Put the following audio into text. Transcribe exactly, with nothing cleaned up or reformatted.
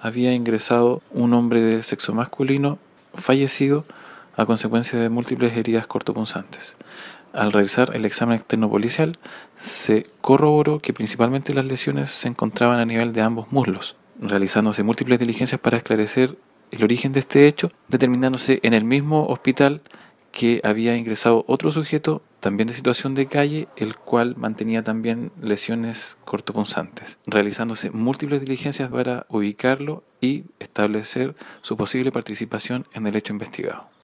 había ingresado un hombre de sexo masculino fallecido a consecuencia de múltiples heridas cortopunzantes. Al realizar el examen externo policial, se corroboró que principalmente las lesiones se encontraban a nivel de ambos muslos, realizándose múltiples diligencias para esclarecer el origen de este hecho, determinándose en el mismo hospital que había ingresado otro sujeto, también de situación de calle, el cual mantenía también lesiones cortopunzantes, realizándose múltiples diligencias para ubicarlo y establecer su posible participación en el hecho investigado.